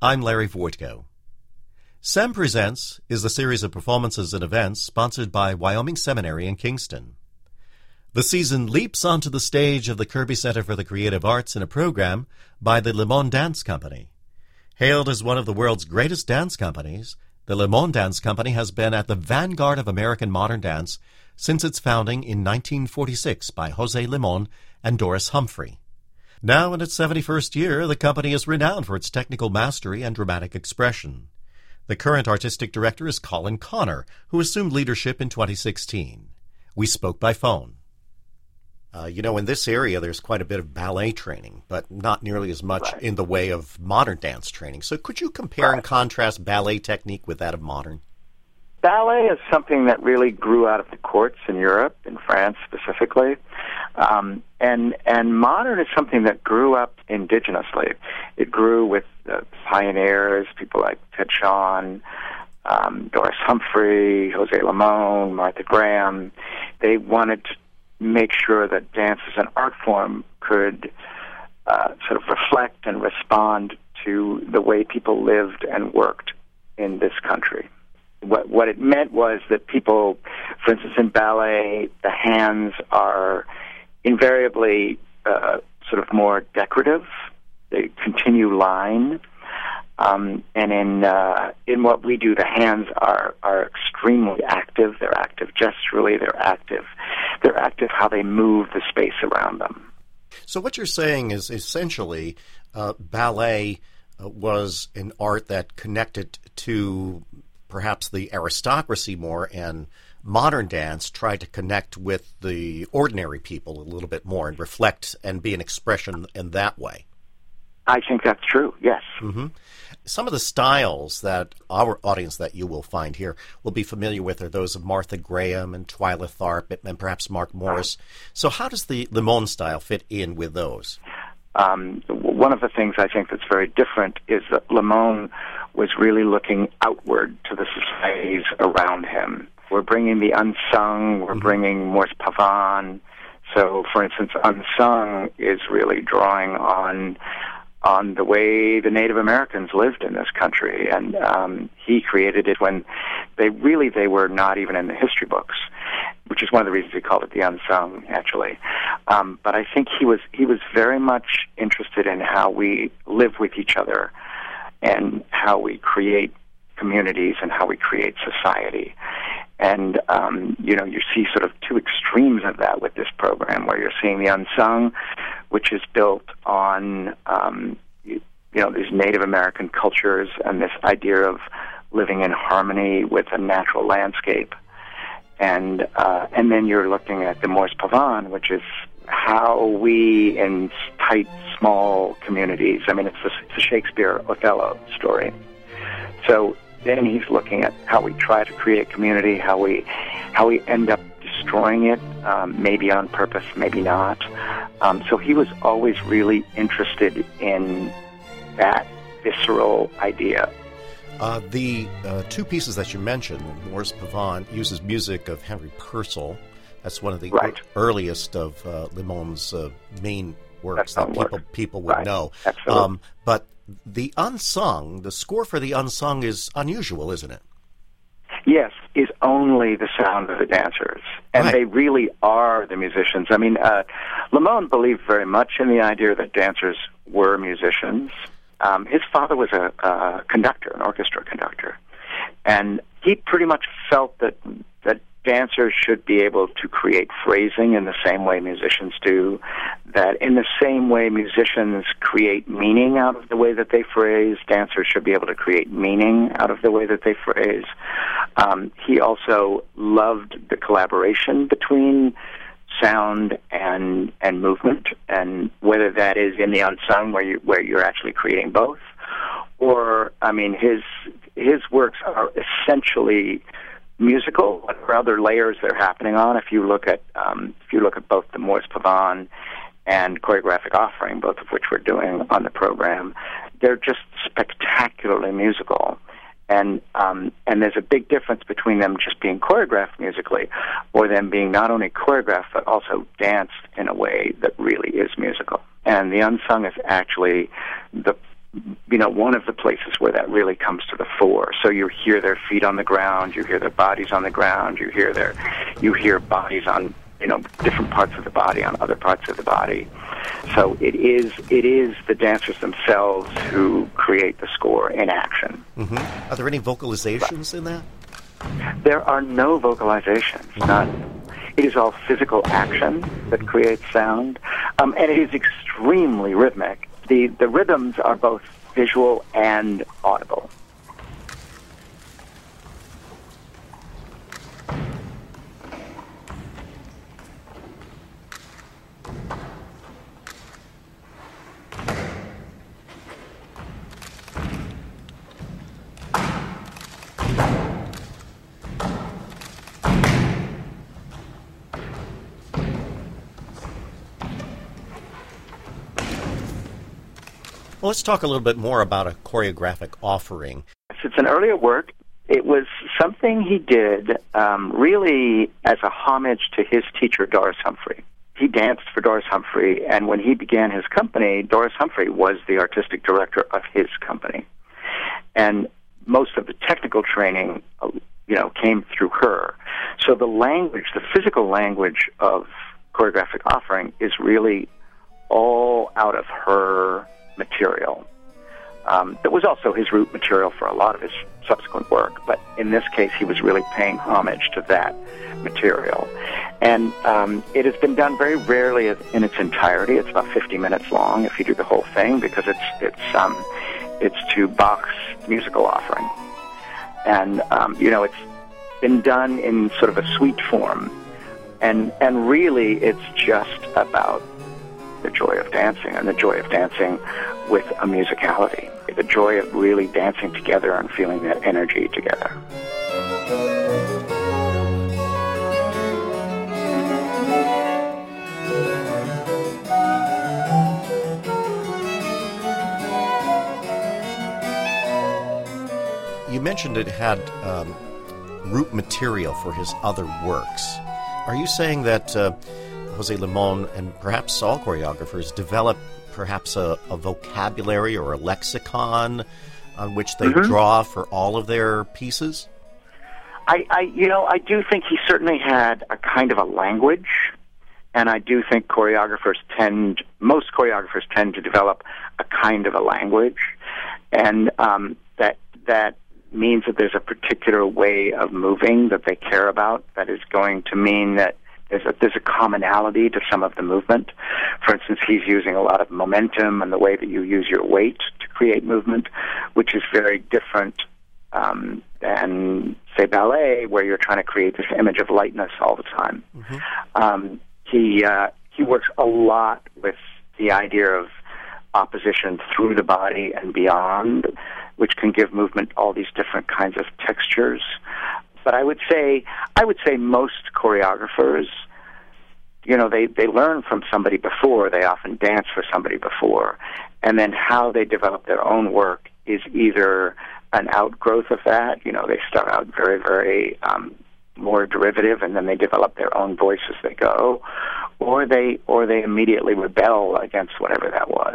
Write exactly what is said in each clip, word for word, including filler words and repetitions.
I'm Larry Voitko. SEM Presents is a series of performances and events sponsored by Wyoming Seminary in Kingston. The season leaps onto the stage of the Kirby Center for the Creative Arts in a program by the Le Monde Dance Company. Hailed as one of the world's greatest dance companies, the Le Monde Dance Company has been at the vanguard of American modern dance since its founding in nineteen forty-six by José Limón and Doris Humphrey. Now in its seventy-first year, the company is renowned for its technical mastery and dramatic expression. The current artistic director is Colin Connor, who assumed leadership in twenty sixteen. We spoke by phone. Uh, you know, in this area, there's quite a bit of ballet training, but not nearly as much Right. in the way of modern dance training. So could you compare Right. and contrast ballet technique with that of modern? Ballet is something that really grew out of the courts in Europe, in France specifically, um, and and modern is something that grew up indigenously. It grew with uh, pioneers, people like Ted Shawn, um, Doris Humphrey, José Limón, Martha Graham. They wanted to make sure that dance as an art form could uh, sort of reflect and respond to the way people lived and worked in this country. What what it meant was that people, for instance, in ballet, the hands are invariably uh, sort of more decorative. They continue line, um, and in uh, in what we do, the hands are are extremely active. They're active gesturally. They're active. They're active how they move the space around them. So what you're saying is essentially uh, ballet uh, was an art that connected to perhaps the aristocracy more, and modern dance tried to connect with the ordinary people a little bit more and reflect and be an expression in that way. I think that's true, yes. Mm-hmm. Some of the styles that our audience that you will find here will be familiar with are those of Martha Graham and Twyla Tharp and perhaps Mark Morris. So how does the Le Monde style fit in with those? Um, one of the things I think that's very different is that Le Monde was really looking outward to the societies around him. We're bringing the unsung, we're mm-hmm. bringing Morse Pavan. So, for instance, Unsung is really drawing on on the way the Native Americans lived in this country, and um, he created it when they really they were not even in the history books, which is one of the reasons he called it the Unsung, actually. Um, but I think he was he was very much interested in how we live with each other and how we create communities and how we create society. And, um, you know, you see sort of two extremes of that with this program, where you're seeing the Unsung, which is built on, um, you, you know, these Native American cultures and this idea of living in harmony with a natural landscape. And uh, and then you're looking at the Morse Pavan, which is how we, in tight, small communities, I mean, it's the, it's the Shakespeare Othello story. So then he's looking at how we try to create community, how we how we end up destroying it, um, maybe on purpose, maybe not. Um, so he was always really interested in that visceral idea. Uh, the uh, two pieces that you mentioned, Morse Pavan, uses music of Henry Purcell. That's one of the right. er- earliest of uh, Le Monde's uh, main works That's that people work. people would right. know. Absolutely. Um, but the Unsung, the score for the Unsung is unusual, isn't it? Yes, is only the sound of the dancers. And right. they really are the musicians. I mean, uh, Le Monde believed very much in the idea that dancers were musicians. Um, his father was a, a conductor, an orchestra conductor. And he pretty much felt that that dancers should be able to create phrasing in the same way musicians do, that in the same way musicians create meaning out of the way that they phrase, dancers should be able to create meaning out of the way that they phrase. Um, he also loved the collaboration between sound and and movement, and whether that is in the Unsung where you where you're actually creating both, or I mean his his works are essentially musical. What are other layers they're happening on? If you look at um, if you look at both the Morse Pavan and Choreographic Offering, both of which we're doing on the program, they're just spectacularly musical. And um, and there's a big difference between them just being choreographed musically, or them being not only choreographed but also danced in a way that really is musical. And the Unsung is actually the you know, one of the places where that really comes to the fore. So you hear their feet on the ground, you hear their bodies on the ground, you hear their, you hear bodies on, you know, different parts of the body on other parts of the body. So it is it is the dancers themselves who create the score in action. Mm-hmm. Are there any vocalizations in that? There are no vocalizations, none. It is all physical action that creates sound, um, and it is extremely rhythmic. The the rhythms are both visual and audible. Well, let's talk a little bit more about a choreographic offering. It's an earlier work. It was something he did um, really as a homage to his teacher, Doris Humphrey. He danced for Doris Humphrey, and when he began his company, Doris Humphrey was the artistic director of his company. And most of the technical training, uh, you know, came through her. So the language, the physical language of choreographic offering is really all out of her material. Um, that was also his root material for a lot of his subsequent work, but in this case he was really paying homage to that material. And um, it has been done very rarely in its entirety. It's about fifty minutes long if you do the whole thing, because it's it's um, it's to Bach's musical offering. And, um, you know, it's been done in sort of a suite form. And and really it's just about the joy of dancing, and the joy of dancing with a musicality, the joy of really dancing together and feeling that energy together. You mentioned it had um, root material for his other works. Are you saying that uh, Jose Limon and perhaps all choreographers develop perhaps a, a vocabulary or a lexicon on which they mm-hmm. draw for all of their pieces? I, I, you know, I do think he certainly had a kind of a language, and I do think choreographers tend, most choreographers tend to develop a kind of a language, and um, that that means that there's a particular way of moving that they care about that is going to mean that There's a, there's a commonality to some of the movement. For instance, he's using a lot of momentum and the way that you use your weight to create movement, which is very different um, than, say, ballet, where you're trying to create this image of lightness all the time. Mm-hmm. Um, he uh, he works a lot with the idea of opposition through the body and beyond, which can give movement all these different kinds of textures. But I would say, I would say most choreographers, you know, they, they learn from somebody before. They often dance for somebody before. And then how they develop their own work is either an outgrowth of that. You know, they start out very, very um, more derivative, and then they develop their own voice as they go. Or they, or they immediately rebel against whatever that was.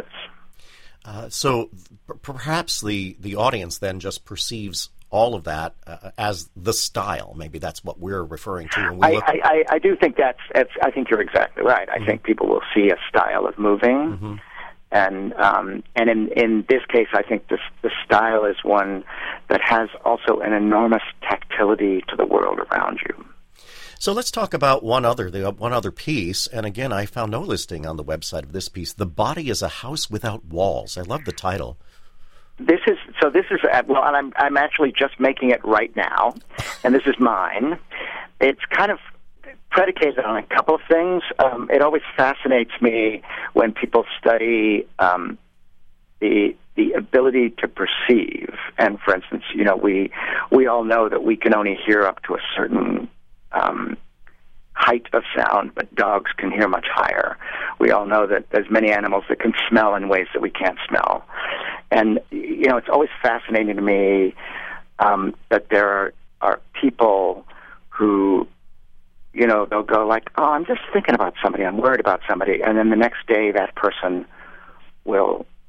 Uh, so p- perhaps the, the audience then just perceives all of that uh, as the style. Maybe that's what we're referring to. When we I, look... I, I, I do think that's, that's, I think you're exactly right. I mm-hmm. think people will see a style of moving. Mm-hmm. And um, and in, in this case, I think this, the style is one that has also an enormous tactility to the world around you. So let's talk about one other, the one other piece. And again, I found no listing on the website of this piece. The Body is a House Without Walls. I love the title. This is so. This is well, and I'm I'm actually just making it right now, and this is mine. It's kind of predicated on a couple of things. Um, it always fascinates me when people study um, the the ability to perceive. And for instance, you know, we we all know that we can only hear up to a certain um, height of sound, but dogs can hear much higher. We all know that there's many animals that can smell in ways that we can't smell. And, you know, it's always fascinating to me um, that there are, are people who, you know, they'll go like, oh, I'm just thinking about somebody, I'm worried about somebody, and then the next day that person will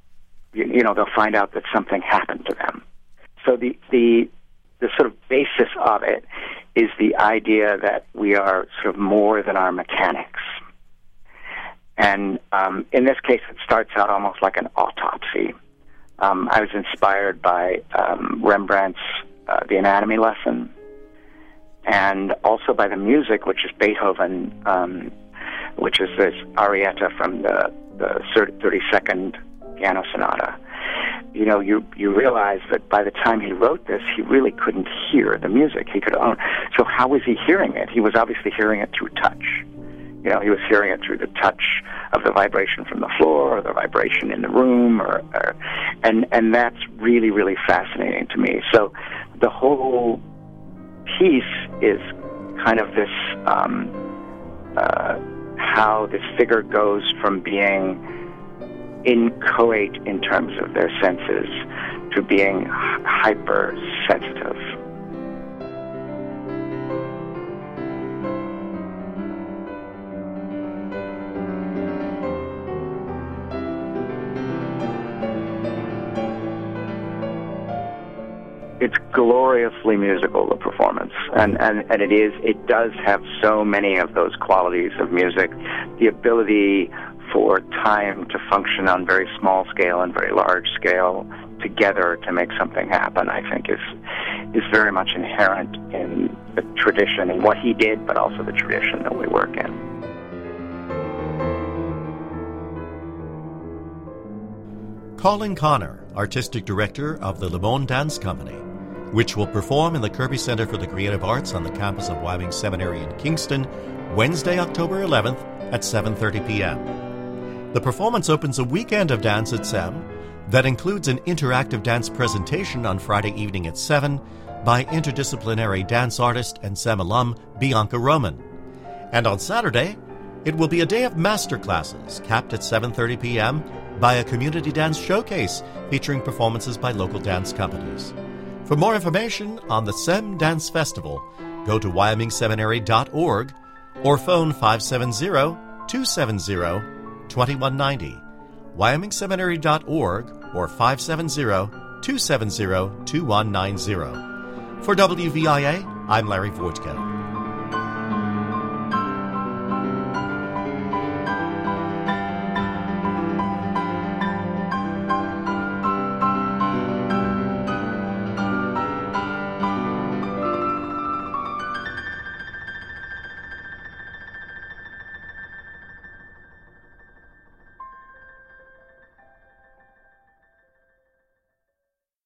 you, you know, they'll find out that something happened to them. So the, the, the sort of basis of it is the idea that we are sort of more than our mechanics. And um, in this case, it starts out almost like an autopsy. Um, I was inspired by um, Rembrandt's uh, The Anatomy Lesson, and also by the music, which is Beethoven, um, which is this arietta from the, the thirty-second Piano Sonata. You know, you you realize that by the time he wrote this, he really couldn't hear the music. He could own. So how was he hearing it? He was obviously hearing it through touch. You know, he was hearing it through the touch of the vibration from the floor, or the vibration in the room, or, or and and that's really, really fascinating to me. So the whole piece is kind of this um, uh, how this figure goes from being inchoate in terms of their senses to being hypersensitive. It's gloriously musical, the performance, and, and, and it is, it does have so many of those qualities of music. The ability for time to function on very small scale and very large scale together to make something happen, I think is is very much inherent in the tradition and what he did, but also the tradition that we work in. Colin Connor, Artistic Director of the Le Monde Dance Company, which will perform in the Kirby Center for the Creative Arts on the campus of Wyoming Seminary in Kingston, Wednesday, October eleventh at seven thirty p.m. The performance opens a weekend of dance at S E M that includes an interactive dance presentation on Friday evening at seven by interdisciplinary dance artist and S E M alum Bianca Roman. And on Saturday, it will be a day of masterclasses capped at seven thirty p.m. by a community dance showcase featuring performances by local dance companies. For more information on the S E M Dance Festival, go to wyoming seminary dot org or phone five seven zero, two seven zero, two one nine zero, wyoming seminary dot org or five seven zero, two seven zero, two one nine zero. For W V I A, I'm Larry Voitko.